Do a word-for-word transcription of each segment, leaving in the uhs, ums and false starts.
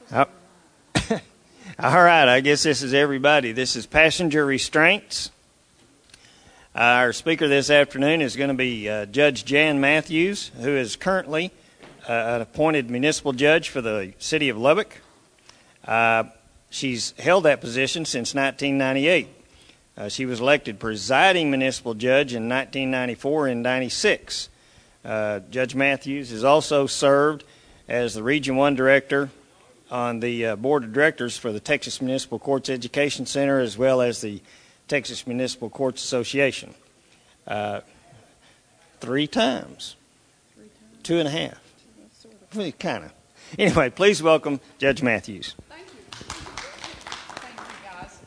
Oh. All right, I guess this is everybody. This is passenger restraints. Uh, our speaker this afternoon is going to be uh, Judge Jan Matthews, who is currently uh, an appointed municipal judge for the city of Lubbock. Uh, she's held that position since nineteen ninety-eight. Uh, she was elected presiding municipal judge in nineteen ninety-four and ninety-six. Uh, Judge Matthews has also served as the Region one Director on the uh, Board of Directors for the Texas Municipal Courts Education Center, as well as the Texas Municipal Courts Association. Uh, three times. Three times. Two and a half. Well, kind of. Anyway, please welcome Judge Matthews. Thank you. Thank you, guys.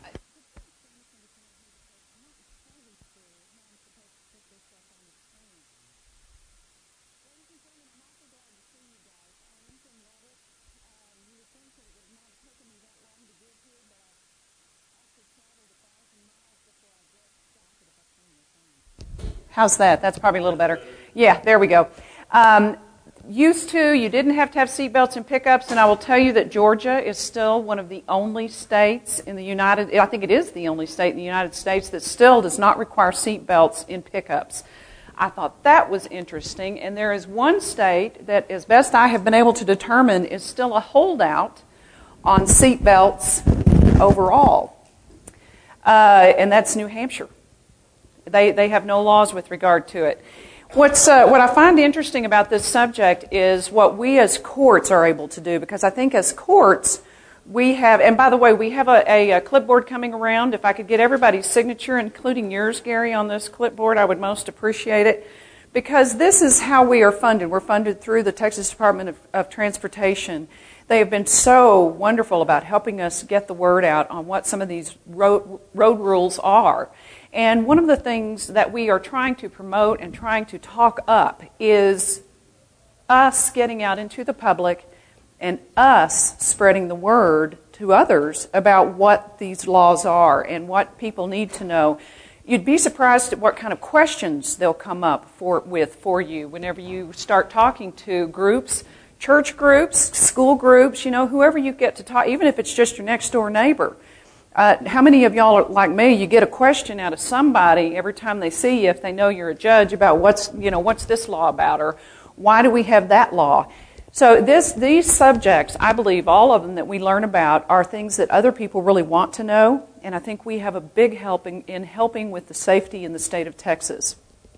How's that? That's probably a little better. Yeah, there we go. Um, used to, you didn't have to have seatbelts in pickups, and I will tell you that Georgia is still one of the only states in the United, I think it is the only state in the United States that still does not require seatbelts in pickups. I thought that was interesting, and there is one state that, as best I have been able to determine, is still a holdout on seatbelts overall, uh, and that's New Hampshire. They they have no laws with regard to it. What's uh, what I find interesting about this subject is what we as courts are able to do, because I think as courts we have, and by the way, we have a, a, a clipboard coming around. If I could get everybody's signature, including yours, Gary, on this clipboard, I would most appreciate it, because this is how we are funded. We're funded through the Texas Department of, of Transportation. They have been so wonderful about helping us get the word out on what some of these road, road rules are. And one of the things that we are trying to promote and trying to talk up is us getting out into the public and us spreading the word to others about what these laws are and what people need to know. You'd be surprised at what kind of questions they'll come up for, with for you whenever you start talking to groups, church groups, school groups, you know, whoever you get to talk, even if it's just your next door neighbor. Uh, how many of y'all are like me? You get a question out of somebody every time they see you, if they know you're a judge, about what's you know what's this law about, or why do we have that law? So this these subjects, I believe, all of them that we learn about are things that other people really want to know, and I think we have a big help in, in helping with the safety in the state of Texas.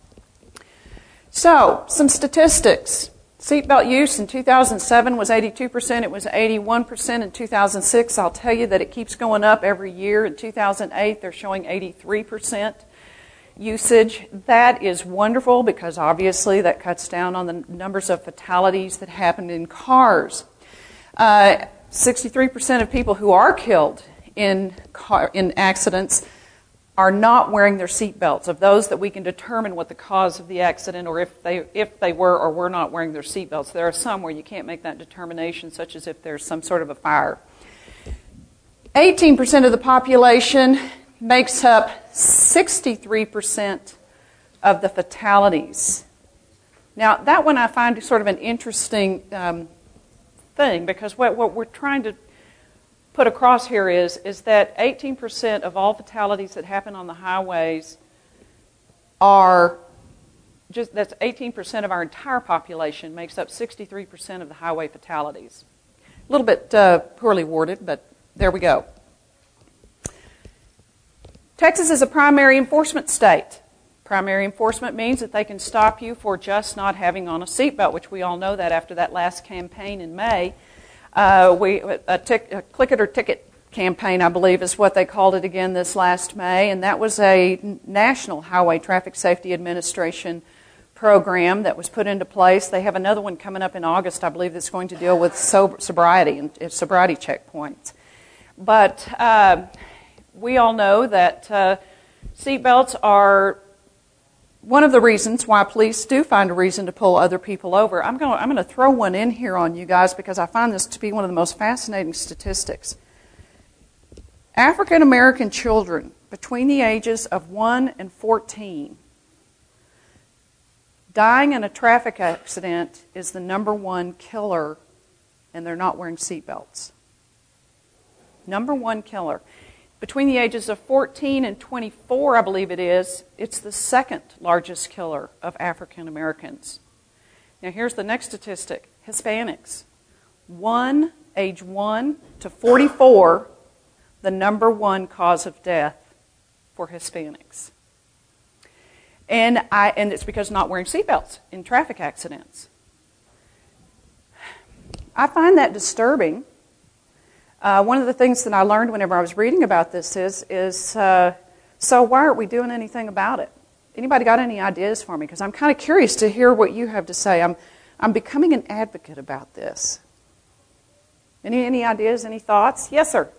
So some statistics. Seatbelt use in two thousand seven was eighty-two percent. It was eighty-one percent in two thousand six. I'll tell you that it keeps going up every year. In two thousand eight, they're showing eighty-three percent usage. That is wonderful, because obviously that cuts down on the numbers of fatalities that happen in cars. Uh, sixty-three percent of people who are killed in car, in accidents are not wearing their seatbelts. Of those that we can determine what the cause of the accident, or if they if they were or were not wearing their seatbelts. There are some where you can't make that determination, such as if there's some sort of a fire. eighteen percent of the population makes up sixty-three percent of the fatalities. Now, that one I find sort of an interesting um, thing, because what, what we're trying to put across here is, is that eighteen percent of all fatalities that happen on the highways are just, that's eighteen percent of our entire population, makes up sixty-three percent of the highway fatalities. A little bit uh, poorly worded, but there we go. Texas is a primary enforcement state. Primary enforcement means that they can stop you for just not having on a seatbelt, which we all know that after that last campaign in May. Uh, we a, tic, a click it or ticket campaign, I believe, is what they called it again this last May, and that was a national Highway Traffic Safety Administration program that was put into place. They have another one coming up in August, I believe, that's going to deal with sober, sobriety and uh, sobriety checkpoints. But uh, we all know that uh, seatbelts are one of the reasons why police do find a reason to pull other people over. I'm going to, I'm going to throw one in here on you guys, because I find this to be one of the most fascinating statistics. African American children between the ages of one and fourteen dying in a traffic accident is the number one killer, and they're not wearing seatbelts. Number one killer. Between the ages of fourteen and twenty-four, I believe it is, it's the second largest killer of African Americans. Now here's the next statistic. Hispanics. One, age one to forty-four, the number one cause of death for Hispanics. And I and it's because not wearing seatbelts in traffic accidents. I find that disturbing. Uh, one of the things that I learned whenever I was reading about this is, is uh, so why aren't we doing anything about it? Anybody got any ideas for me? Because I'm kind of curious to hear what you have to say. I'm, I'm becoming an advocate about this. Any, any ideas, any thoughts? Yes, sir.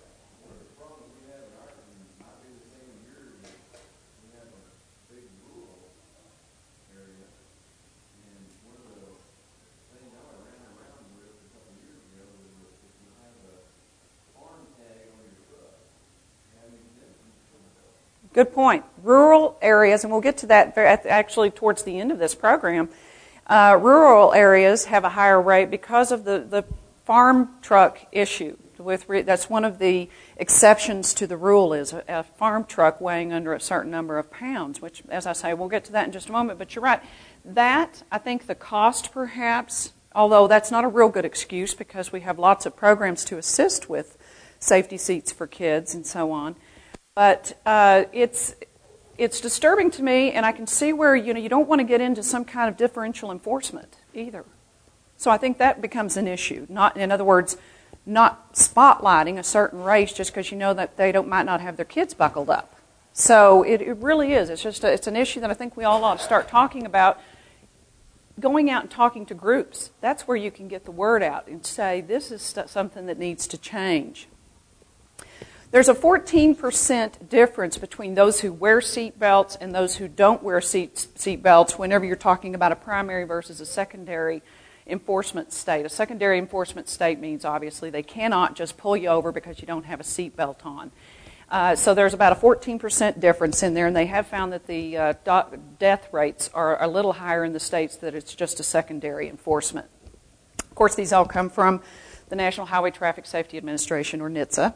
Good point. Rural areas, and we'll get to that actually towards the end of this program, uh, rural areas have a higher rate because of the, the farm truck issue. With re- that's one of the exceptions to the rule is a, a farm truck weighing under a certain number of pounds, which, as I say, we'll get to that in just a moment. But you're right. That, I think the cost perhaps, although that's not a real good excuse because we have lots of programs to assist with safety seats for kids and so on. But uh, it's it's disturbing to me, and I can see where you know you don't want to get into some kind of differential enforcement either. So I think that becomes an issue. Not, in other words, not spotlighting a certain race just because you know that they don't might not have their kids buckled up. So it, it really is. It's just a, it's an issue that I think we all ought to start talking about. Going out and talking to groups. That's where you can get the word out and say this is st- something that needs to change. There's a fourteen percent difference between those who wear seat belts and those who don't wear seat, seat belts whenever you're talking about a primary versus a secondary enforcement state. A secondary enforcement state means, obviously, they cannot just pull you over because you don't have a seat belt on. Uh, so there's about a fourteen percent difference in there, and they have found that the uh, do- death rates are a little higher in the states that it's just a secondary enforcement. Of course, these all come from the National Highway Traffic Safety Administration, or N H T S A.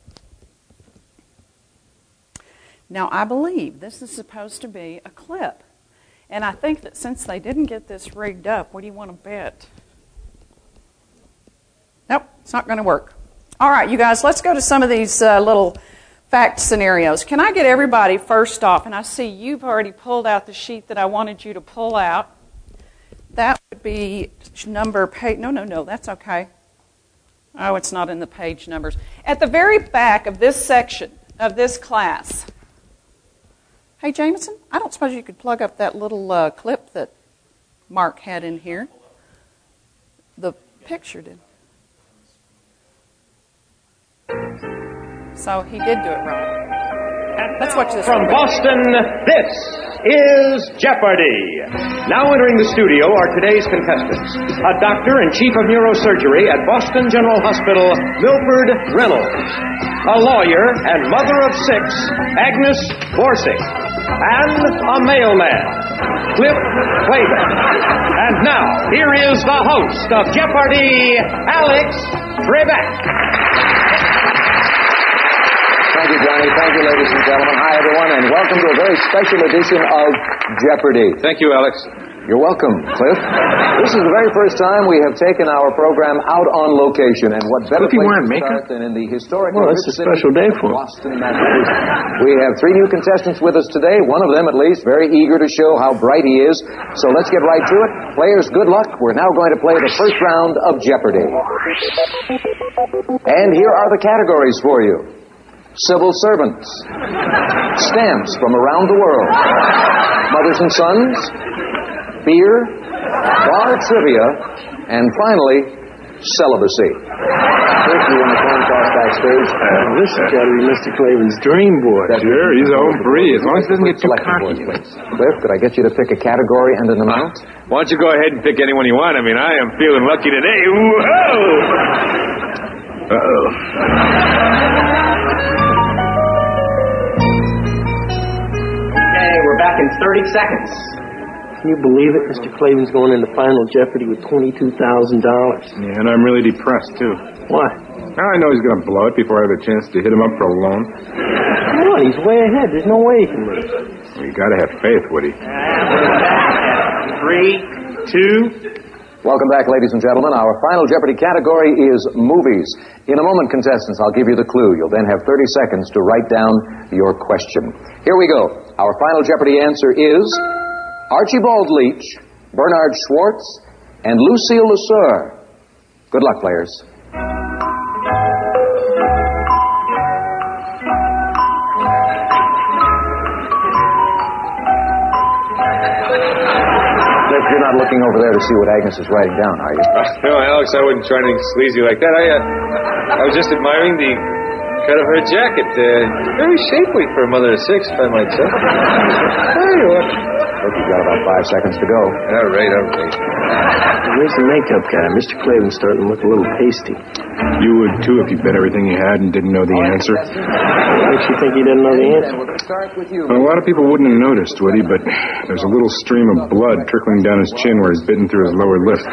Now, I believe this is supposed to be a clip. And I think that since they didn't get this rigged up, what do you want to bet? Nope, it's not going to work. All right, you guys, let's go to some of these uh, little fact scenarios. Can I get everybody first off? And I see you've already pulled out the sheet that I wanted you to pull out. That would be number page. No, no, no, that's okay. Oh, it's not in the page numbers. At the very back of this section of this class. Hey, Jameson, I don't suppose you could plug up that little uh, clip that Mark had in here. The picture did. So he did do it right. Let's watch this. From Boston, this is Jeopardy! Now entering the studio are today's contestants. A doctor and chief of neurosurgery at Boston General Hospital, Milford Reynolds. A lawyer and mother of six, Agnes Borsig. And a mailman, Cliff Clavin. And now, here is the host of Jeopardy, Alex Trebek. Thank you, Johnny. Thank you, ladies and gentlemen. Hi, everyone, and welcome to a very special edition of Jeopardy. Thank you, Alex. You're welcome, Cliff. This is the very first time we have taken our program out on location, and what better place to start than in the historic well, it's a special day for Boston, Massachusetts. We have three new contestants with us today, one of them at least, very eager to show how bright he is. So let's get right to it. Players, good luck. We're now going to play the first round of Jeopardy. And here are the categories for you. Civil servants. Stamps from around the world. Mothers and sons. Beer, bar trivia, and finally, celibacy. First, you want to phone toss backstage? Uh, this is got to be Mister Clavin's dream boy. That's sure, he's home free, as long as he doesn't get too cocky. Cliff, could I get you to pick a category and an amount? Why don't you go ahead and pick anyone you want? I mean, I am feeling lucky today. Whoa! Uh-oh. Okay, we're back in thirty seconds. Can you believe it? Mister Clavin's going into Final Jeopardy with twenty-two thousand dollars. Yeah, and I'm really depressed, too. Why? Now I know he's going to blow it before I have a chance to hit him up for a loan. Come on, he's way ahead. There's no way he can lose. Well, you got to have faith, Woody. Three, two. Welcome back, ladies and gentlemen. Our final Jeopardy category is movies. In a moment, contestants, I'll give you the clue. You'll then have thirty seconds to write down your question. Here we go. Our final Jeopardy answer is Archibald Leach, Bernard Schwartz, and Lucille Lesueur. Good luck, players. You're not looking over there to see what Agnes is writing down, are you? No, Alex, I wouldn't try anything sleazy like that. I, uh, I was just admiring the cut of her jacket. Uh, very shapely for a mother of six, if I might say. There you are. Look, you've got about five seconds to go. All right, all right. Where's the makeup guy? Mister Clavin's starting to look a little pasty. You would, too, if you bet everything you had and didn't know the answer. What makes you think he doesn't know the answer? Well, a lot of people wouldn't have noticed, Woody, but there's a little stream of blood trickling down his chin where he's bitten through his lower lip.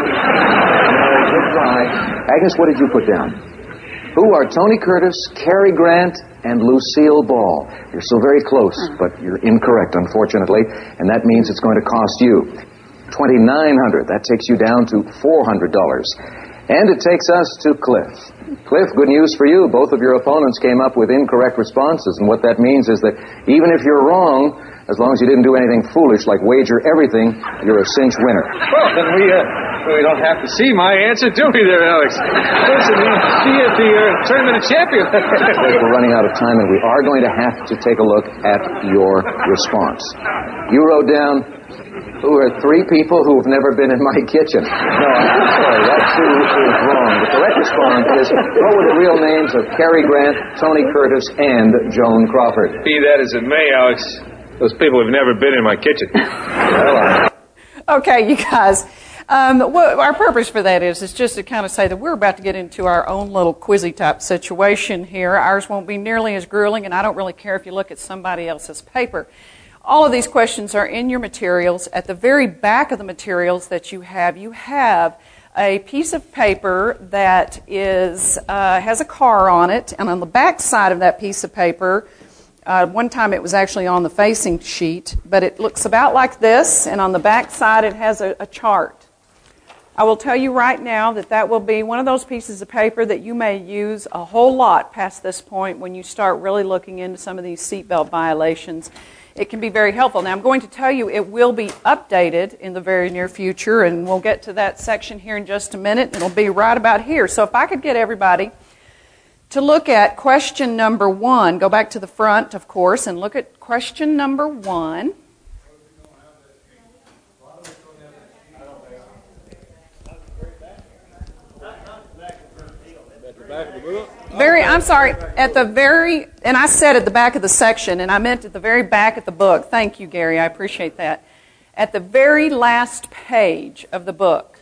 Agnes, what did you put down? Who are Tony Curtis, Cary Grant, and Lucille Ball? You're still very close, but you're incorrect, unfortunately, and that means it's going to cost you twenty-nine hundred dollars. That takes you down to four hundred dollars. And it takes us to Cliff. Cliff, good news for you. Both of your opponents came up with incorrect responses, and what that means is that even if you're wrong, as long as you didn't do anything foolish like wager everything, you're a cinch winner. Well, then we, uh, we don't have to see my answer, do we there, Alex? Listen, we see at the uh, Tournament of Champions. We're running out of time, and we are going to have to take a look at your response. You wrote down, who are three people who have never been in my kitchen. No, I'm sorry, that too is wrong. The correct response is, what were the real names of Cary Grant, Tony Curtis, and Joan Crawford? Be that as it may, Alex, those people have never been in my kitchen. Well, Okay, you guys. Um, what our purpose for that is, is just to kind of say that we're about to get into our own little quizzy type situation here. Ours won't be nearly as grueling, and I don't really care if you look at somebody else's paper. All of these questions are in your materials. At the very back of the materials that you have, you have a piece of paper that is uh, has a car on it, and on the back side of that piece of paper, uh, one time it was actually on the facing sheet, but it looks about like this, and on the back side it has a, a chart. I will tell you right now that that will be one of those pieces of paper that you may use a whole lot past this point when you start really looking into some of these seatbelt violations. It can be very helpful. Now, I'm going to tell you it will be updated in the very near future, and we'll get to that section here in just a minute. It'll be right about here. So if I could get everybody to look at question number one, go back to the front, of course, and look at question number one. Very, I'm sorry, at the very, and I said at the back of the section, and I meant at the very back of the book. Thank you, Gary, I appreciate that. At the very last page of the book.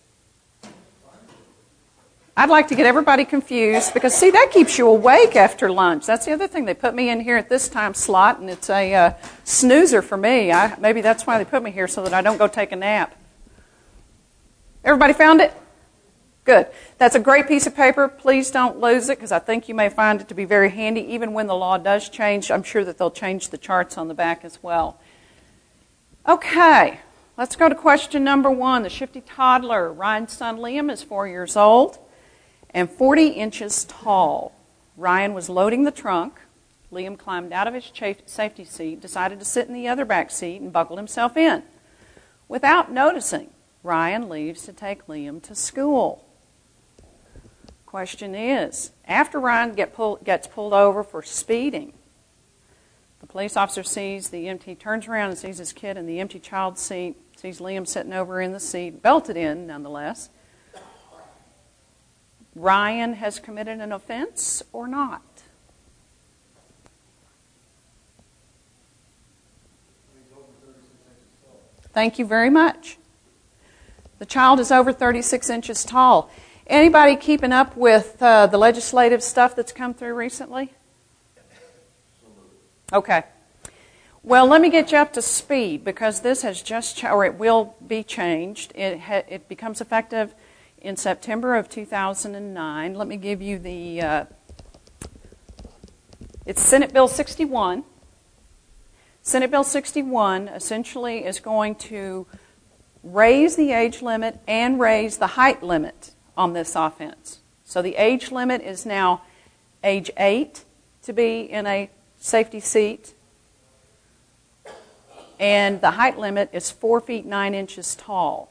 I'd like to get everybody confused, because, see, that keeps you awake after lunch. That's the other thing. They put me in here at this time slot, and it's a uh, snoozer for me. I, maybe that's why they put me here, so that I don't go take a nap. Everybody found it? Good. That's a great piece of paper. Please don't lose it, because I think you may find it to be very handy. Even when the law does change, I'm sure that they'll change the charts on the back as well. Okay, let's go to question number one. The shifty toddler. Ryan's son Liam is four years old and forty inches tall. Ryan was loading the trunk. Liam climbed out of his safety seat, decided to sit in the other back seat, and buckled himself in. Without noticing, Ryan leaves to take Liam to school. Question is, after Ryan get pull, gets pulled over for speeding, the police officer sees the empty, turns around and sees his kid in the empty child seat, sees Liam sitting over in the seat, belted in nonetheless. Ryan has committed an offense or not? Thank you very much. The child is over thirty-six inches tall. Anybody keeping up with uh, the legislative stuff that's come through recently? Okay. Well, let me get you up to speed, because this has just, ch- or it will be changed. It ha- it becomes effective in September of two thousand nine. Let me give you the, uh, it's Senate Bill sixty-one. Senate Bill sixty-one essentially is going to raise the age limit and raise the height limit on this offense. So the age limit is now age eight to be in a safety seat, and the height limit is four feet nine inches tall.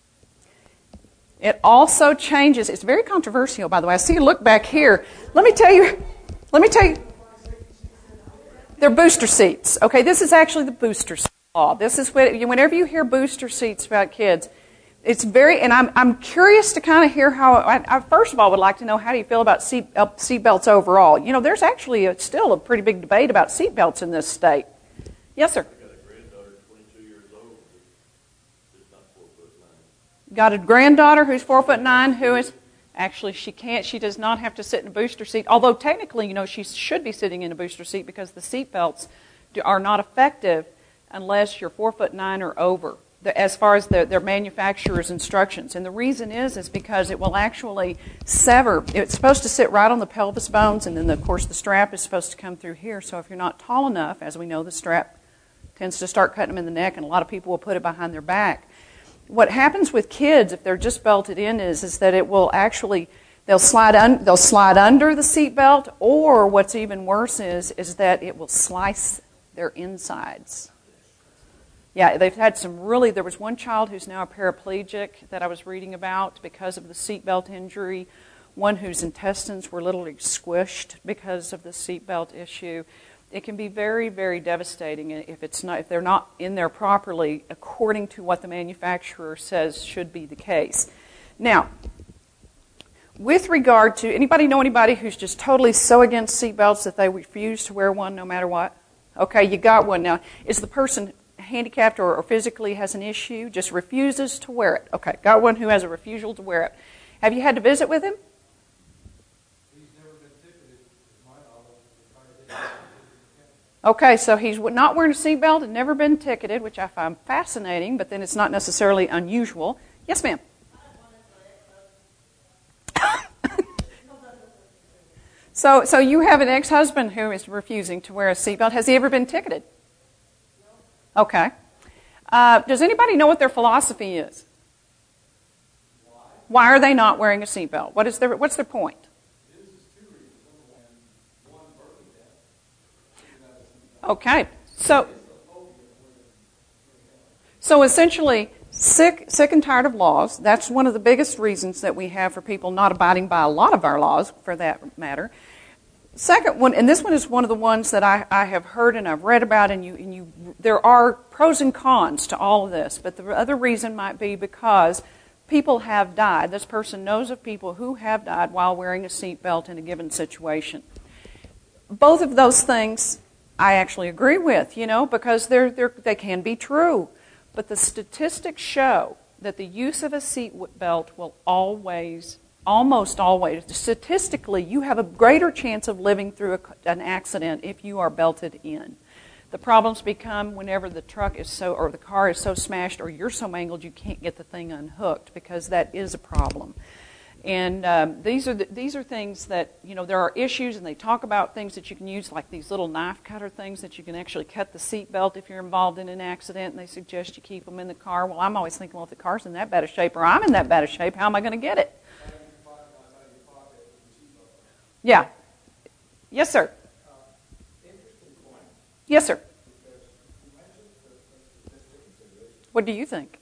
It also changes, it's very controversial, by the way. I see you look back here. Let me tell you, let me tell you, they're booster seats. Okay, this is actually the booster seat law. This is what, whenever you hear booster seats about kids, it's very, and I'm I'm curious to kind of hear how, I, I first of all would like to know, how do you feel about seat, uh, seat belts overall? You know, there's actually a, still a pretty big debate about seat belts in this state. Yes, sir? Got a granddaughter who's four foot nine who is, actually she can't, she does not have to sit in a booster seat, although technically, you know, she should be sitting in a booster seat because the seat belts are not effective unless you're four foot nine or over, the, as far as the, their manufacturer's instructions. And the reason is, is because it will actually sever, it's supposed to sit right on the pelvis bones, and then of course the strap is supposed to come through here, so if you're not tall enough, as we know, the strap tends to start cutting them in the neck, and a lot of people will put it behind their back. What happens with kids, if they're just belted in, is, is that it will actually, they'll slide, un, they'll slide under the seat belt, or what's even worse is, is that it will slice their insides. Yeah, they've had some really, there was one child who's now a paraplegic that I was reading about because of the seat belt injury, one whose intestines were literally squished because of the seat belt issue. It can be very, very devastating if it's not, if they're not in there properly according to what the manufacturer says should be the case. Now, with regard to, anybody know anybody who's just totally so against seatbelts that they refuse to wear one no matter what? Okay, you got one. Now, is the person handicapped or, or physically has an issue, just refuses to wear it? Okay, got one who has a refusal to wear it. Have you had to visit with him? Okay, so he's not wearing a seatbelt and never been ticketed, which I find fascinating, but then it's not necessarily unusual. Yes, ma'am? so so you have an ex-husband who is refusing to wear a seatbelt. Has he ever been ticketed? Okay. Uh, does anybody know what their philosophy is? Why are they not wearing a seatbelt? What is their, what's their point? Okay, so so essentially, sick, sick and tired of laws. That's one of the biggest reasons that we have for people not abiding by a lot of our laws, for that matter. Second one, and this one is one of the ones that I, I have heard and I've read about, and you, and you, there are pros and cons to all of this, but the other reason might be because people have died. This person knows of people who have died while wearing a seatbelt in a given situation. Both of those things I actually agree with, you know, because they're, they're, they can be true. But the statistics show that the use of a seat belt will always, almost always, statistically, you have a greater chance of living through a, an accident if you are belted in. The problems become whenever the truck is so, or the car is so smashed, or you're so mangled you can't get the thing unhooked, because that is a problem. And um, these are the, these are things that, you know, there are issues, and they talk about things that you can use, like these little knife cutter things that you can actually cut the seat belt if you're involved in an accident, and they suggest you keep them in the car. Well, I'm always thinking, well, if the car's in that bad a shape, or I'm in that bad a shape, how am I going to get it? Yeah. Yes, sir. Yes, sir. What do you think?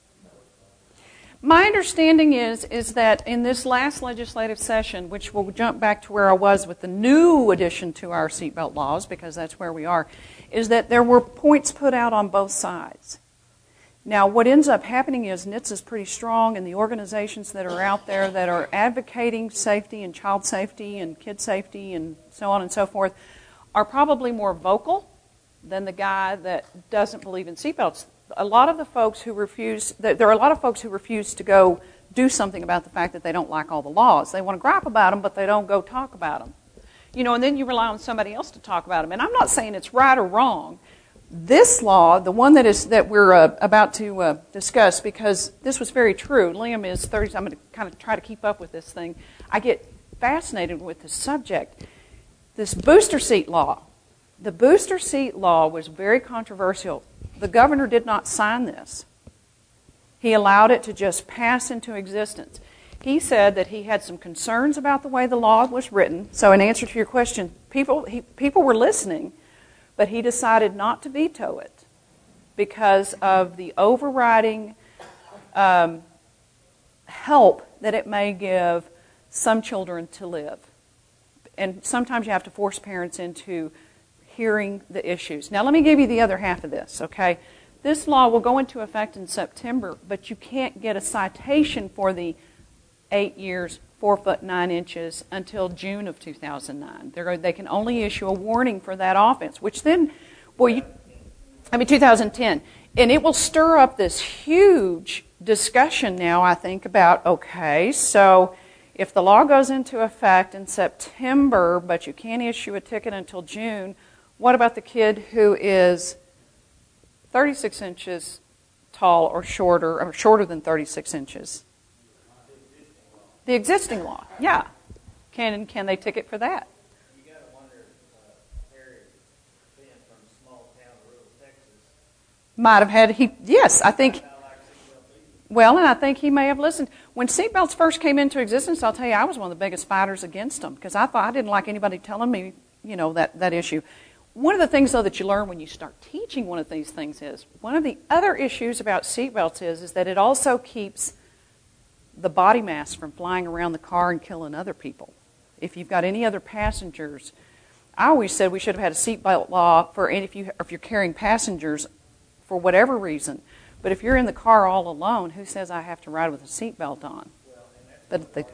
My understanding is, is that in this last legislative session, which will jump back to where I was with the new addition to our seatbelt laws, because that's where we are, is that there were points put out on both sides. Now, what ends up happening is N H T S A is pretty strong, and the organizations that are out there that are advocating safety and child safety and kid safety and so on and so forth are probably more vocal than the guy that doesn't believe in seatbelts. A lot of the folks who refuse, there are a lot of folks who refuse to go do something about the fact that they don't like all the laws. They want to gripe about them, but they don't go talk about them. You know, and then you rely on somebody else to talk about them. And I'm not saying it's right or wrong, This law, the one that is that we're uh, about to uh, discuss, because this was very true. Liam is thirty. I'm going to kind of try to keep up with this thing. I get fascinated with the subject. This booster seat law. The booster seat law was very controversial. The governor did not sign this. He allowed it to just pass into existence. He said that he had some concerns about the way the law was written. So in answer to your question, people he, people were listening, but he decided not to veto it because of the overriding um, help that it may give some children to live. And sometimes you have to force parents into hearing the issues. Now let me give you the other half of this, okay? This law will go into effect in September, but you can't get a citation for the eight years, four foot nine inches until June of two thousand nine. They're, they can only issue a warning for that offense, which then, well, you, I mean two thousand ten, and it will stir up this huge discussion now, I think, about, okay, so if the law goes into effect in September, but you can't issue a ticket until June, what about the kid who is thirty-six inches tall or shorter, or shorter than thirty-six inches? The existing law, yeah. Can can they ticket for that? You got to wonder if uh, Harry being from small town rural Texas might have had he. Yes, I think. Well, and I think he may have listened when seatbelts first came into existence. I'll tell you, I was one of the biggest fighters against them because I thought I didn't like anybody telling me, you know, that that issue. One of the things, though, that you learn when you start teaching one of these things is one of the other issues about seatbelts is is that it also keeps the body mass from flying around the car and killing other people. If you've got any other passengers, I always said we should have had a seatbelt law for any, if you if you're carrying passengers for whatever reason. But if you're in the car all alone, who says I have to ride with a seatbelt on? But the,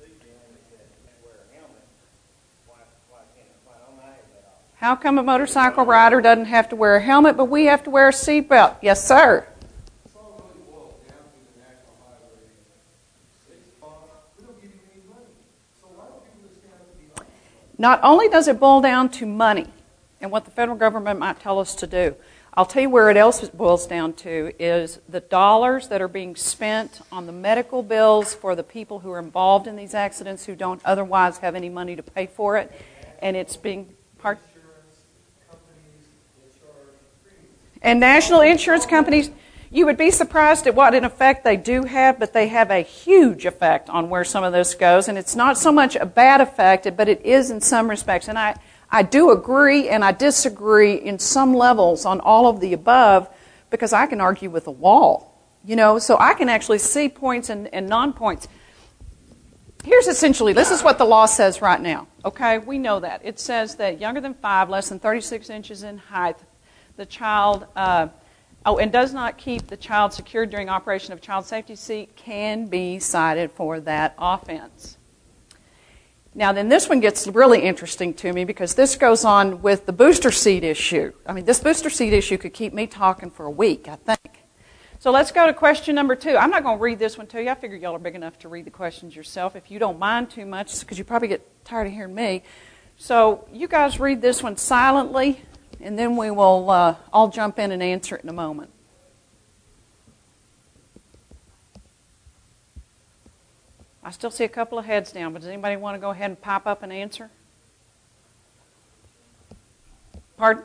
how come a motorcycle rider doesn't have to wear a helmet, but we have to wear a seatbelt? Yes, sir. Not only does it boil down to money and what the federal government might tell us to do, I'll tell you where it else boils down to is the dollars that are being spent on the medical bills for the people who are involved in these accidents who don't otherwise have any money to pay for it. And it's being part. And national insurance companies, you would be surprised at what in effect they do have, but they have a huge effect on where some of this goes. And it's not so much a bad effect, but it is in some respects. And I, I do agree and I disagree in some levels on all of the above because I can argue with a wall. You know, so I can actually see points and, and non-points. Here's essentially, this is what the law says right now. Okay, we know that. It says that younger than five, less than thirty-six inches in height, the child... Uh, Oh, and does not keep the child secured during operation of child safety seat can be cited for that offense. Now, then this one gets really interesting to me because this goes on with the booster seat issue. I mean, this booster seat issue could keep me talking for a week, I think. So let's go to question number two. I'm not going to read this one to you. I figure y'all are big enough to read the questions yourself if you don't mind too much because you probably get tired of hearing me. So you guys read this one silently. And then we will uh, all jump in and answer it in a moment. I still see a couple of heads down, but does anybody want to go ahead and pop up and answer? Pardon?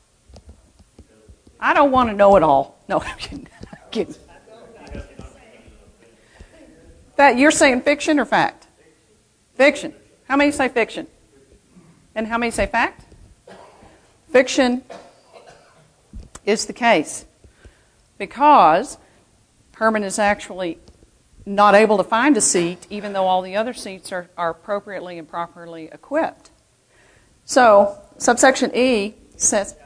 I don't want to know it all. No, I'm kidding. I'm kidding. That, you're saying fiction or fact? Fiction. How many say fiction? And how many say fact? Fiction is the case because Herman is actually not able to find a seat even though all the other seats are, are appropriately and properly equipped. So, subsection E says...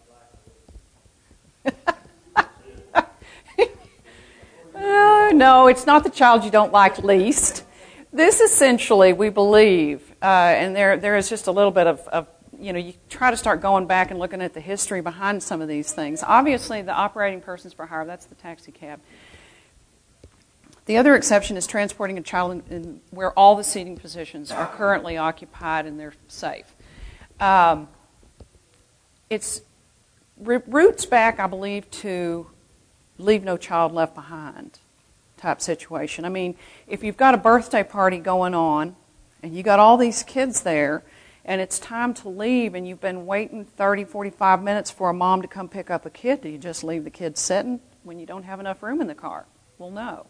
uh, no, it's not the child you don't like least. This essentially, we believe, uh, and there there is just a little bit of... of you know, you try to start going back and looking at the history behind some of these things. Obviously, the operating persons for hire, that's the taxi cab. The other exception is transporting a child in, in where all the seating positions are currently occupied and they're safe. Um, it's roots back, I believe, to leave no child left behind type situation. I mean, if you've got a birthday party going on and you got all these kids there and it's time to leave and you've been waiting thirty, forty-five minutes for a mom to come pick up a kid, do you just leave the kid sitting when you don't have enough room in the car? Well, no.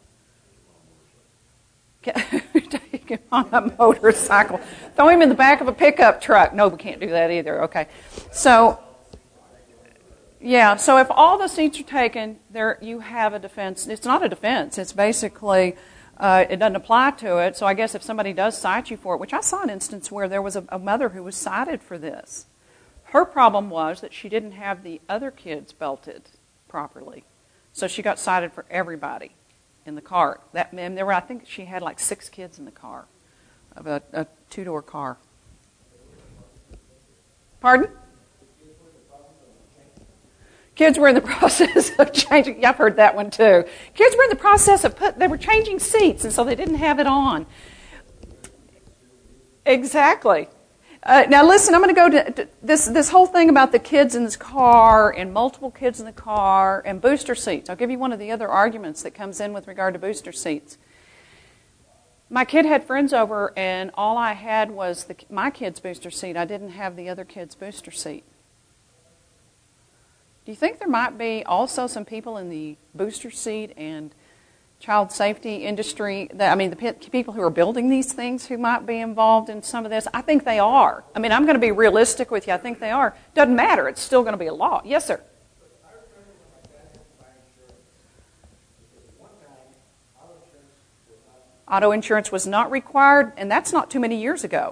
Take him on a motorcycle. Throw him in the back of a pickup truck. No, we can't do that either. Okay. So, yeah, so if all the seats are taken, there you have a defense. It's not a defense. It's basically, uh, it doesn't apply to it. So I guess if somebody does cite you for it, which I saw an instance where there was a, a mother who was cited for this. Her problem was that she didn't have the other kids belted properly. So she got cited for everybody in the car. That and there were, I think she had like six kids in the car, of a, a two-door car. Pardon? Kids were in the process of changing. Yeah, I've heard that one too. Kids were in the process of put. They were changing seats, and so they didn't have it on. Exactly. Uh, now listen, I'm going to go to, to this this whole thing about the kids in this car and multiple kids in the car and booster seats. I'll give you one of the other arguments that comes in with regard to booster seats. My kid had friends over, and all I had was the, my kid's booster seat. I didn't have the other kid's booster seat. Do you think there might be also some people in the booster seat and child safety industry, that, I mean, the people who are building these things who might be involved in some of this? I think they are. I mean, I'm going to be realistic with you. I think they are. Doesn't matter. It's still going to be a law. Yes, sir. Auto insurance was not required, and that's not too many years ago.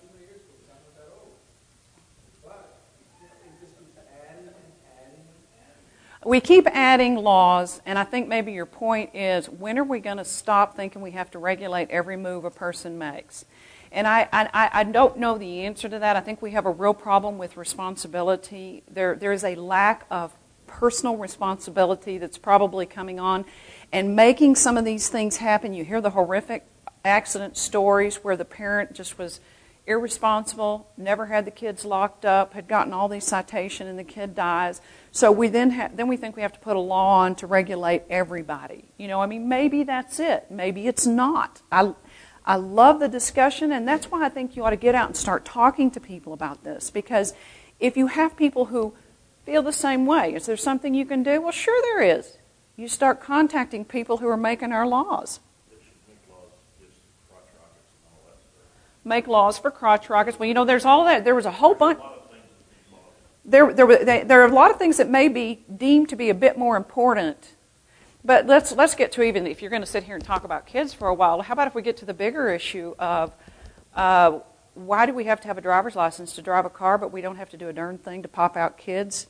We keep adding laws, and I think maybe your point is, when are we going to stop thinking we have to regulate every move a person makes? And I, I, I don't know the answer to that. I think we have a real problem with responsibility. There, there is a lack of personal responsibility that's probably coming on, and making some of these things happen. You hear the horrific accident stories where the parent just was irresponsible, never had the kids locked up, had gotten all these citations, and the kid dies. So we then ha- then we think we have to put a law on to regulate everybody. You know, I mean, maybe that's it. Maybe it's not. I, I love the discussion, and that's why I think you ought to get out and start talking to people about this. Because if you have people who feel the same way, is there something you can do? Well, sure there is. You start contacting people who are making our laws. Make laws for crotch rockets. Well, you know, there's all that. There was a whole bunch. There, there, were, they, there are a lot of things that may be deemed to be a bit more important. But let's let's get to, even if you're going to sit here and talk about kids for a while, how about if we get to the bigger issue of uh, why do we have to have a driver's license to drive a car, but we don't have to do a darn thing to pop out kids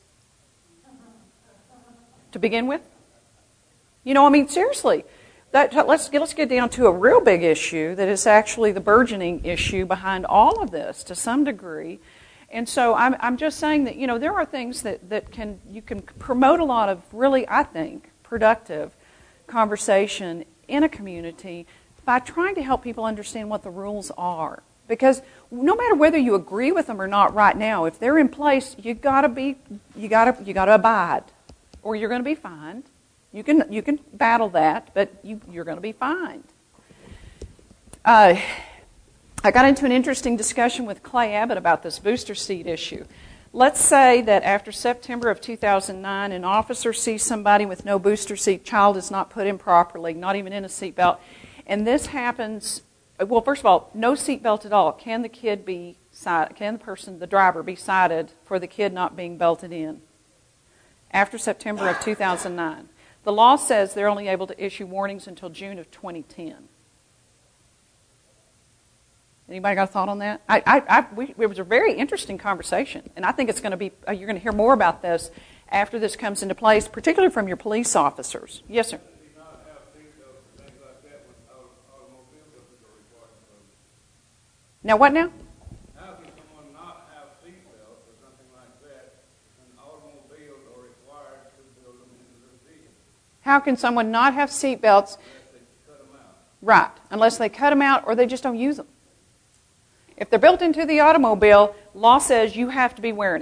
to begin with? You know, I mean, seriously. That, let's, let's get down to a real big issue that is actually the burgeoning issue behind all of this to some degree. And so I'm, I'm just saying that, you know, there are things that, that can you can promote a lot of really, I think, productive conversation in a community by trying to help people understand what the rules are. Because no matter whether you agree with them or not right now, if they're in place, you gotta be you gotta you gotta abide, or you're going to be fined. You can you can battle that, but you, you're going to be fined. Uh, I got into an interesting discussion with Clay Abbott about this booster seat issue. Let's say that after September of two thousand nine, an officer sees somebody with no booster seat, child is not put in properly, not even in a seat belt, and this happens. Well, first of all, no seat belt at all. Can the kid be cited? Can the person, the driver, be cited for the kid not being belted in after September of two thousand nine? The law says they're only able to issue warnings until June of twenty ten. Anybody got a thought on that? I, I, I, we, it was a very interesting conversation, and I think it's going to be. Uh, you're going to hear more about this after this comes into place, particularly from your police officers. Yes, sir. Now, what now? How can someone not have seat belts or something like that when automobiles are required to build them into their vehicle? How can someone not have seat belts? Unless they cut them out. Right, unless they cut them out or they just don't use them. If they're built into the automobile, law says you have to be wearing it.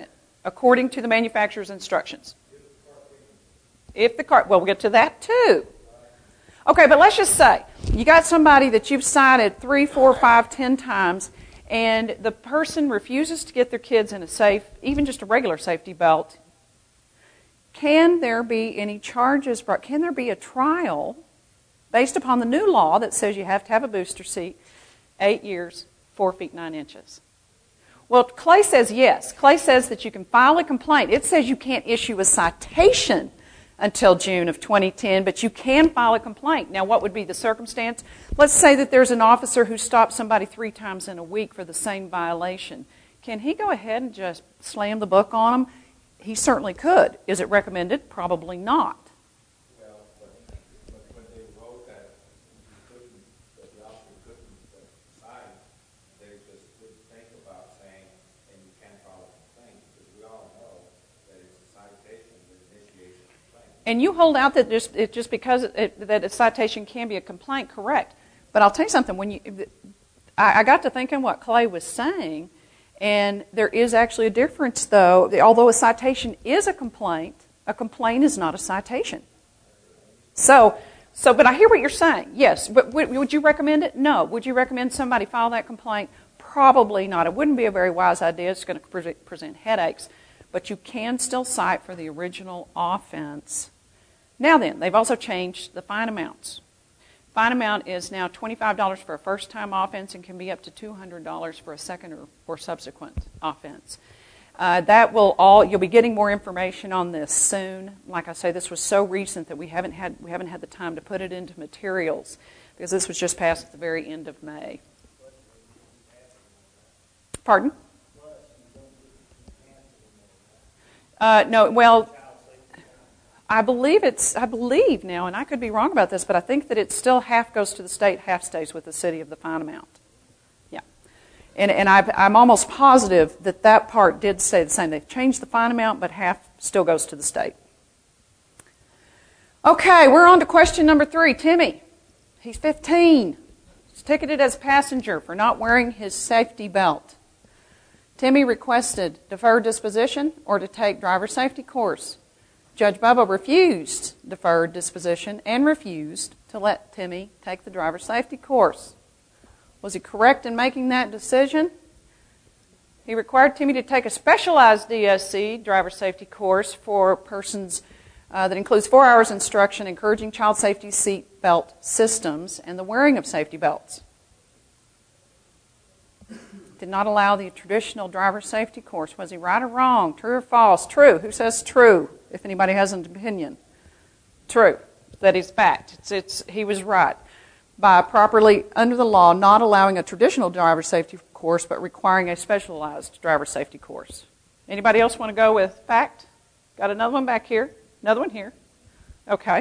according to the manufacturer's instructions. If the car, well, we'll get to that too. Okay, but let's just say you got somebody that you've cited three, four, five, ten times, and the person refuses to get their kids in a safe, even just a regular safety belt. Can there be any charges brought? Can there be a trial based upon the new law that says you have to have a booster seat, eight years, four feet, nine inches? Well, Clay says yes. Clay says that you can file a complaint. It says you can't issue a citation until June of twenty ten, but you can file a complaint. Now, what would be the circumstance? Let's say that there's an officer who stops somebody three times in a week for the same violation. Can he go ahead and just slam the book on them? He certainly could. Is it recommended? Probably not. Well, but, but when they wrote that, you couldn't, that the officer couldn't decide, they just didn't think about saying, and you can't file a complaint, because we all know that it's a citation that initiates a complaint. And you hold out that just, it, just because it, that a citation can be a complaint, correct. But I'll tell you something. When you, I, I got to thinking what Clay was saying, and there is actually a difference, though. Although a citation is a complaint, a complaint is not a citation. So, so, but I hear what you're saying. Yes, but would, would you recommend it? No. Would you recommend somebody file that complaint? Probably not. It wouldn't be a very wise idea. It's going to pre- present headaches. But you can still cite for the original offense. Now then, they've also changed the fine amounts. Fine amount is now twenty-five dollars for a first-time offense and can be up to two hundred dollars for a second or, or subsequent offense. Uh, that will all, you'll be getting more information on this soon. Like I say, this was so recent that we haven't had we haven't had the time to put it into materials because this was just passed at the very end of May. Pardon? Uh, no, well, I believe it's, I believe now, and I could be wrong about this, but I think that it's still half goes to the state, half stays with the city of the fine amount. Yeah. And, and I've, I'm almost positive that that part did stay the same. They've changed the fine amount, but half still goes to the state. Okay, we're on to question number three. Timmy, he's fifteen. He's ticketed as passenger for not wearing his safety belt. Timmy requested deferred disposition or to take driver safety course. Judge Bubba refused deferred disposition and refused to let Timmy take the driver safety course. Was he correct in making that decision? He required Timmy to take a specialized D S C, driver safety course, for persons uh, that includes four hours instruction encouraging child safety seat belt systems and the wearing of safety belts. Did not allow the traditional driver safety course. Was he right or wrong? True or false? True. Who says true? If anybody has an opinion. True. That is fact. It's, it's, he was right. By properly, under the law, not allowing a traditional driver safety course, but requiring a specialized driver safety course. Anybody else want to go with fact? Got another one back here. Another one here. Okay.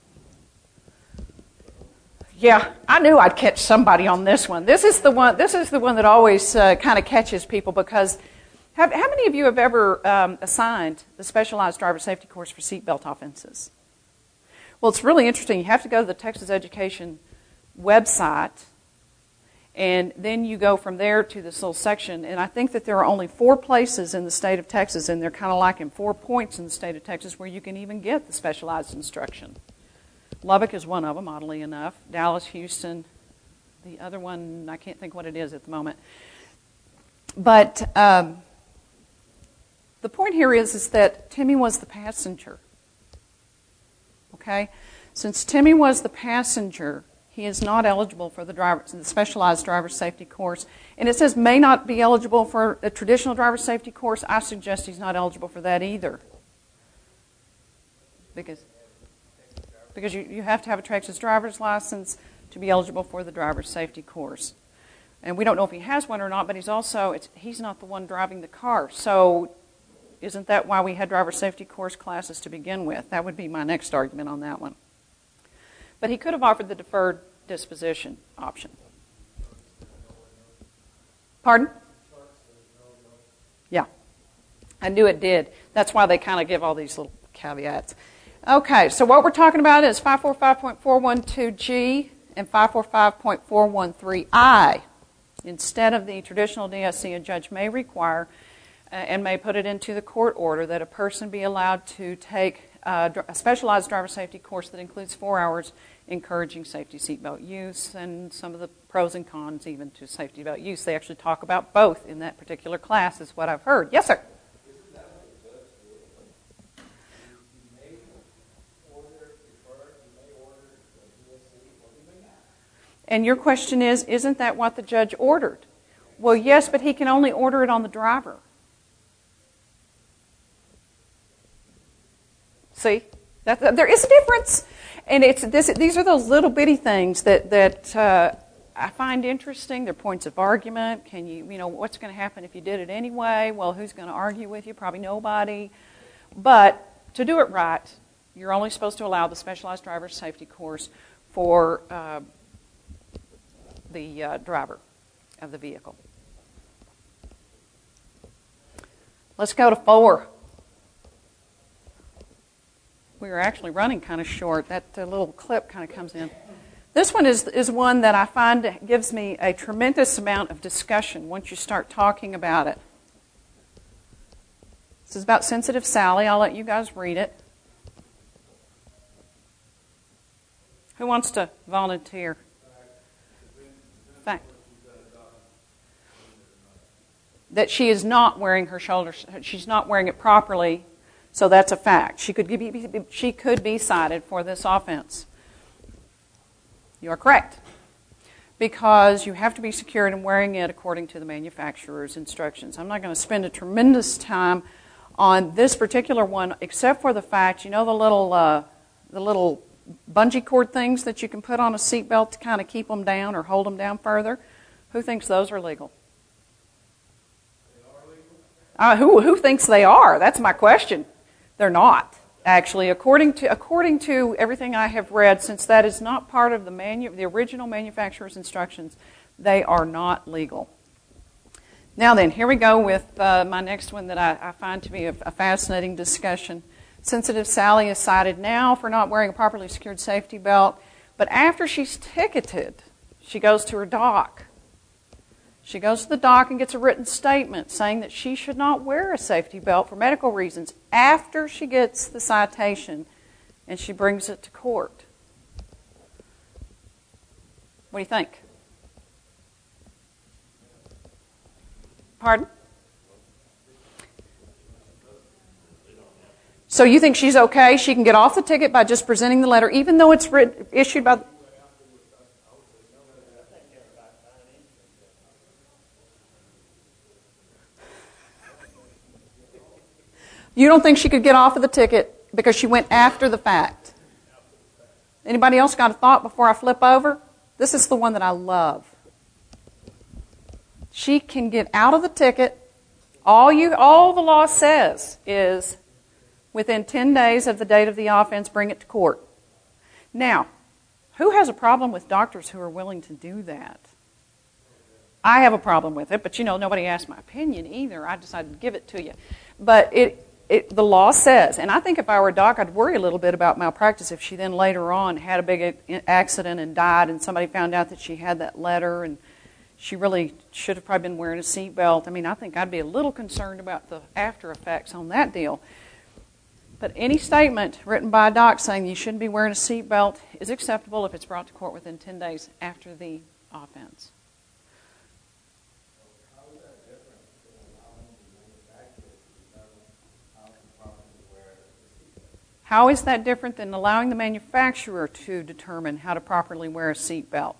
Yeah, I knew I'd catch somebody on this one. This is the one. This is the one that always uh, kind of catches people because have, how many of you have ever um, assigned the specialized driver safety course for seatbelt offenses? Well, it's really interesting. You have to go to the Texas Education website, and then you go from there to this little section. And I think that there are only four places in the state of Texas, and they're kind of like in four points in the state of Texas where you can even get the specialized instruction. Lubbock is one of them, oddly enough. Dallas, Houston. The other one, I can't think what it is at the moment. But um, the point here is, is that Timmy was the passenger. Okay? Since Timmy was the passenger, he is not eligible for the, driver, the specialized driver safety course. And it says may not be eligible for a traditional driver safety course. I suggest he's not eligible for that either. Because... Because you, you have to have a Texas driver's license to be eligible for the driver's safety course. And we don't know if he has one or not, but he's also, it's, he's not the one driving the car. So isn't that why we had driver's safety course classes to begin with? That would be my next argument on that one. But he could have offered the deferred disposition option. Pardon? Yeah. I knew it did. That's why they kind of give all these little caveats. Okay, so what we're talking about is five forty-five point four one two G and five forty-five point four one three I. Instead of the traditional D S C, a judge may require uh, and may put it into the court order that a person be allowed to take uh, a specialized driver safety course that includes four hours encouraging safety seatbelt use and some of the pros and cons even to safety belt use. They actually talk about both in that particular class is what I've heard. Yes, sir? And your question is, isn't that what the judge ordered? Well, yes, but he can only order it on the driver. See? That, that, there is a difference. And it's this, these are those little bitty things that, that uh, I find interesting. They're points of argument. Can you, you know, what's going to happen if you did it anyway? Well, who's going to argue with you? Probably nobody. But to do it right, you're only supposed to allow the specialized driver safety course for uh, the uh, driver of the vehicle. Let's go to four. We are actually running kind of short. That uh, little clip kind of comes in. This one is, is one that I find gives me a tremendous amount of discussion once you start talking about it. This is about Sensitive Sally. I'll let you guys read it. Who wants to volunteer? Fact. That she is not wearing her shoulder, she's not wearing it properly, so that's a fact. She could be, she could be cited for this offense. You are correct. Because you have to be secured in wearing it according to the manufacturer's instructions. I'm not going to spend a tremendous time on this particular one, except for the fact, you know the little, uh, the little bungee cord things that you can put on a seatbelt to kind of keep them down or hold them down further? Who thinks those are legal? Uh, who who thinks they are? That's my question. They're not, actually. According to according to everything I have read, since that is not part of the manu- the original manufacturer's instructions, they are not legal. Now then, here we go with uh, my next one that I, I find to be a, a fascinating discussion. Sensitive Sally is cited now for not wearing a properly secured safety belt, but after she's ticketed, she goes to her doc. She goes to the doc and gets a written statement saying that she should not wear a safety belt for medical reasons after she gets the citation and she brings it to court. What do you think? Pardon? So you think she's okay? She can get off the ticket by just presenting the letter, even though it's written, issued by... You don't think she could get off of the ticket because she went after the fact? Anybody else got a thought before I flip over? This is the one that I love. She can get out of the ticket. All you, all the law says is within ten days of the date of the offense, bring it to court. Now, who has a problem with doctors who are willing to do that? I have a problem with it, but you know, nobody asked my opinion either. I decided to give it to you. But it, it, the law says, and I think if I were a doc, I'd worry a little bit about malpractice if she then later on had a big accident and died and somebody found out that she had that letter and she really should have probably been wearing a seatbelt. I mean, I think I'd be a little concerned about the after effects on that deal. But any statement written by a doc saying you shouldn't be wearing a seatbelt is acceptable if it's brought to court within ten days after the offense. How is that different from allowing the manufacturer to determine how to properly wear a seatbelt? How is that different than allowing the manufacturer to determine how to properly wear a seatbelt?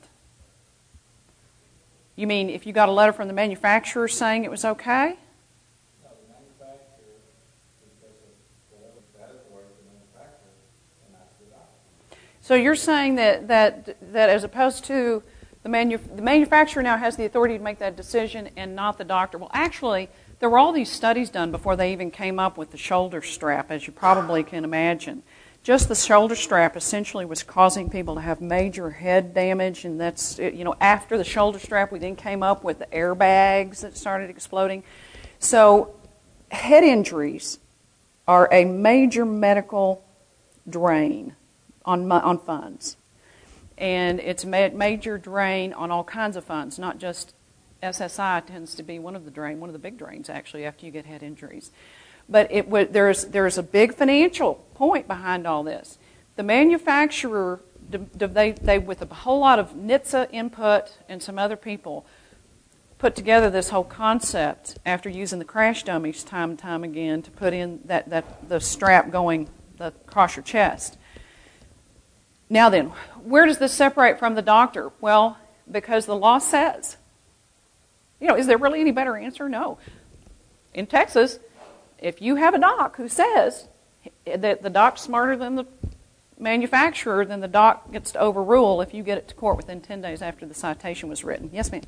You mean if you got a letter from the manufacturer saying it was okay? No, the manufacturer, because of whatever that is worth, the manufacturer, and that's the doctor. So you're saying that that that as opposed to the manu- the manufacturer now has the authority to make that decision and not the doctor. Well, actually, there were all these studies done before they even came up with the shoulder strap, as you probably can imagine. Just the shoulder strap essentially was causing people to have major head damage, and that's, you know, after the shoulder strap, we then came up with the airbags that started exploding. So head injuries are a major medical drain on on funds. And it's a major drain on all kinds of funds, not just S S I tends to be one of the drain, one of the big drains actually after you get head injuries. But it would, there's there's a big financial point behind all this. The manufacturer, they they with a whole lot of N H T S A input and some other people, put together this whole concept after using the crash dummies time and time again to put in that, that the strap going across your chest. Now then, where does this separate from the doctor? Well, because the law says. You know, is there really any better answer? No. In Texas, if you have a doc who says that the doc's smarter than the manufacturer, then the doc gets to overrule if you get it to court within ten days after the citation was written. Yes, ma'am?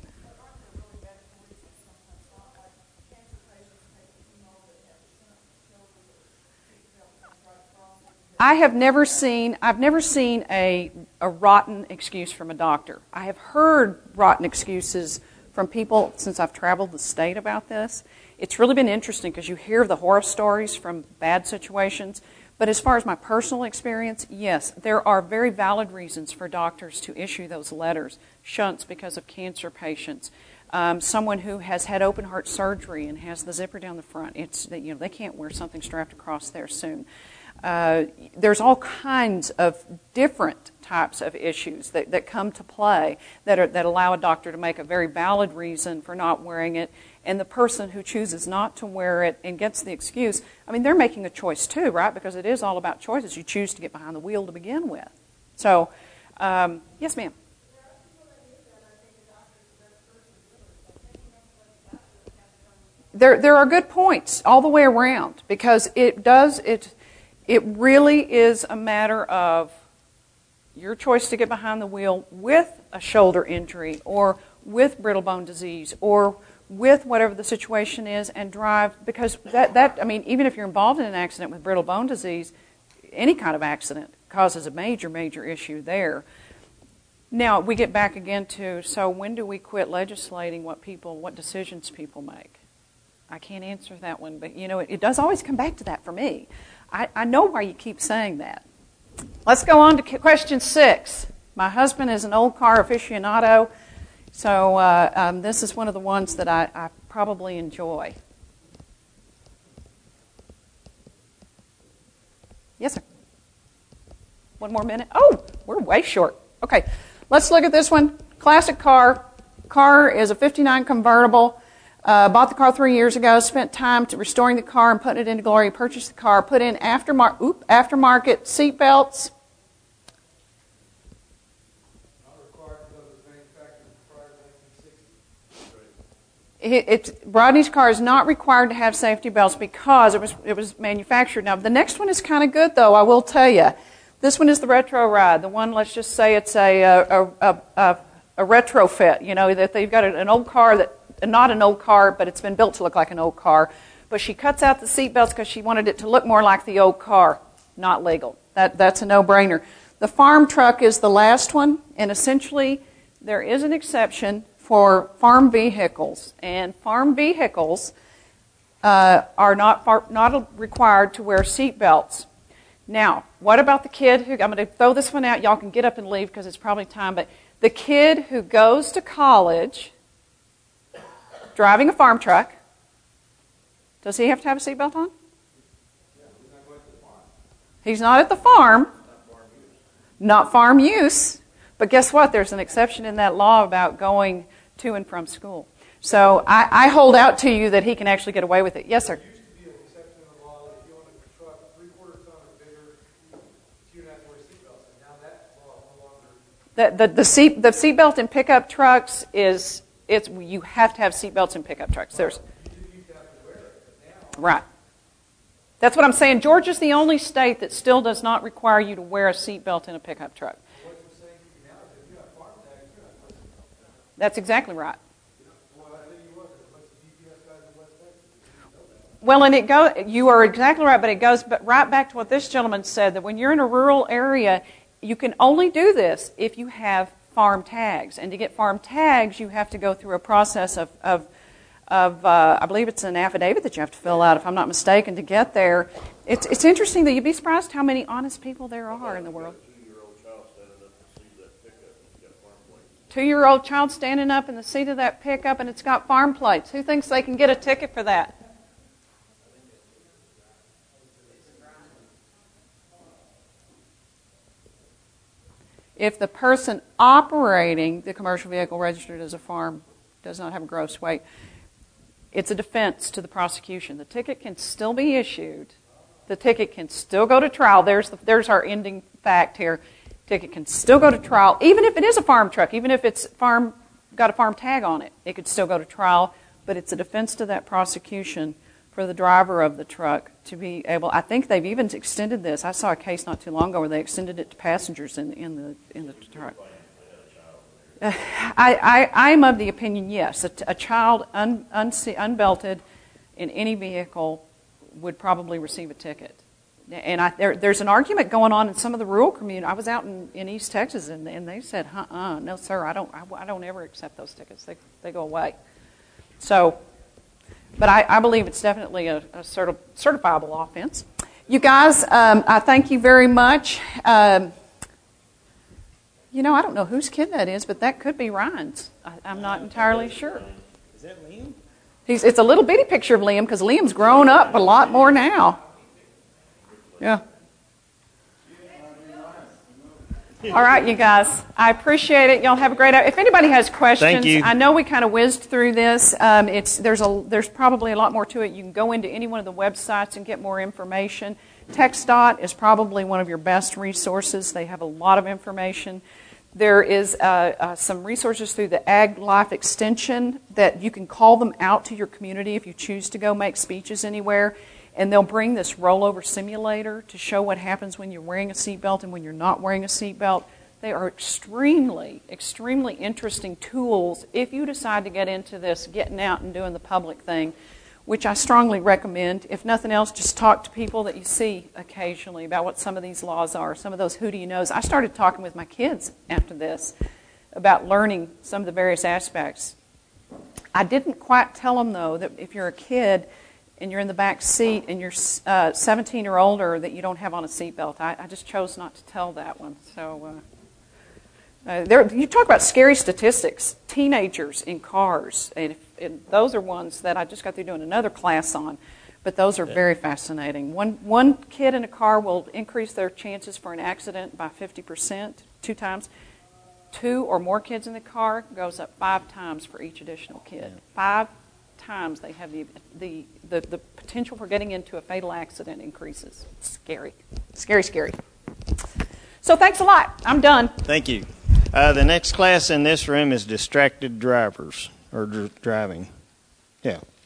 I have never seen, I've never seen a, a rotten excuse from a doctor. I have heard rotten excuses from people since I've traveled the state about this. It's really been interesting because you hear the horror stories from bad situations. But as far as my personal experience, yes, there are very valid reasons for doctors to issue those letters. Shunts because of cancer patients. Um, someone who has had open heart surgery and has the zipper down the front. It's, you know, they can't wear something strapped across there soon. Uh, there's all kinds of different types of issues that, that come to play that, are, that allow a doctor to make a very valid reason for not wearing it. And the person who chooses not to wear it and gets the excuse, I mean, they're making a choice too, right? Because it is all about choices. You choose to get behind the wheel to begin with. So, um, yes, ma'am. There, there are good points all the way around because it does, it, it really is a matter of your choice to get behind the wheel with a shoulder injury or with brittle bone disease or with whatever the situation is and drive, because that, that, I mean, even if you're involved in an accident with brittle bone disease, any kind of accident causes a major, major issue there. Now, we get back again to, so when do we quit legislating what people, what decisions people make? I can't answer that one, but, you know, it, it does always come back to that for me. I, I know why you keep saying that. Let's go on to question six. My husband is an old car aficionado, so uh, um, this is one of the ones that I, I probably enjoy. Yes, sir. One more minute. Oh, we're way short. Okay, let's look at this one. Classic car. Car is a fifty-nine convertible. Uh, bought the car three years ago. Spent time to restoring the car and putting it into glory. Purchased the car. Put in aftermarket, oop, aftermarket seat belts. It, it, Rodney's car is not required to have safety belts because it was it was manufactured. Now, the next one is kind of good, though, I will tell you. This one is the retro ride. The one, let's just say it's a a, a, a, a retrofit, you know, that they've got an old car, that not an old car, but it's been built to look like an old car. But she cuts out the seat belts because she wanted it to look more like the old car. Not legal. That That's a no-brainer. The farm truck is the last one, and essentially there is an exception for farm vehicles, and farm vehicles uh, are not far, not required to wear seat belts. Now, what about the kid who, I'm going to throw this one out, y'all can get up and leave because it's probably time, but the kid who goes to college driving a farm truck, does he have to have a seat belt on? He's not at the farm, not farm use, but guess what? There's an exception in that law about going to and from school. So I, I hold out to you that he can actually get away with it. Yes, sir. There used to be an exception in the law that if you own a truck three quarter ton or bigger, you don't have to wear seatbelts. And now that law is no longer. The the the seat the seatbelt in pickup trucks is it's you have to have seatbelts in pickup trucks. There's You used to have to wear it, but now. Right. That's what I'm saying. Georgia's the only state that still does not require you to wear a seatbelt in a pickup truck. That's exactly right. Well, and it go. You are exactly right, but it goes but right back to what this gentleman said, that when you're in a rural area, you can only do this if you have farm tags. And to get farm tags, you have to go through a process of, of, of uh, I believe it's an affidavit that you have to fill out, if I'm not mistaken, to get there. It's, it's interesting that you'd be surprised how many honest people there are in the world. two-year-old child standing up in the seat of that pickup and it's got farm plates. Who thinks they can get a ticket for that? If the person operating the commercial vehicle registered as a farm does not have a gross weight, it's a defense to the prosecution. The ticket can still be issued. The ticket can still go to trial. There's the, there's our ending fact here. Ticket can still go to trial, even if it is a farm truck, even if it's farm got a farm tag on it. It could still go to trial, but it's a defense to that prosecution for the driver of the truck to be able. I think they've even extended this. I saw a case not too long ago where they extended it to passengers in in the in the truck. Uh, I, I I'm of the opinion yes, a, a child un, un, unbelted in any vehicle would probably receive a ticket. And I, there, there's an argument going on in some of the rural community. I was out in, in East Texas, and, and they said, "Uh-uh, no, sir, I don't, I, I don't ever accept those tickets. They, they go away." So, but I, I believe it's definitely a, a certi- certifiable offense. You guys, um, I thank you very much. Um, you know, I don't know whose kid that is, but that could be Ryan's. I, I'm not entirely sure. Is that Liam? He's, it's a little bitty picture of Liam because Liam's grown up a lot more now. Yeah. All right, you guys. I appreciate it. Y'all have a great hour. If anybody has questions, Thank you. I know we kind of whizzed through this. Um, it's there's a there's probably a lot more to it. You can go into any one of the websites and get more information. TxDOT is probably one of your best resources. They have a lot of information. There is uh, uh, some resources through the Ag Life Extension that you can call them out to your community if you choose to go make speeches anywhere. And they'll bring this rollover simulator to show what happens when you're wearing a seatbelt and when you're not wearing a seatbelt. They are extremely, extremely interesting tools if you decide to get into this, getting out and doing the public thing, which I strongly recommend. If nothing else, just talk to people that you see occasionally about what some of these laws are, some of those who do you knows. I started talking with my kids after this about learning some of the various aspects. I didn't quite tell them, though, that if you're a kid and you're in the back seat and you're uh, seventeen or older, that you don't have on a seatbelt. I, I just chose not to tell that one. So uh, uh, there, you talk about scary statistics. Teenagers in cars, and, if, and those are ones that I just got through doing another class on, but those are very fascinating. One, one kid in a car will increase their chances for an accident by fifty percent, two times. Two or more kids in the car goes up five times for each additional kid. Five times they have the, the the the potential for getting into a fatal accident increases. Scary, scary, scary. So thanks a lot. I'm done. Thank you. Uh, the next class in this room is distracted drivers or dr- driving. Yeah.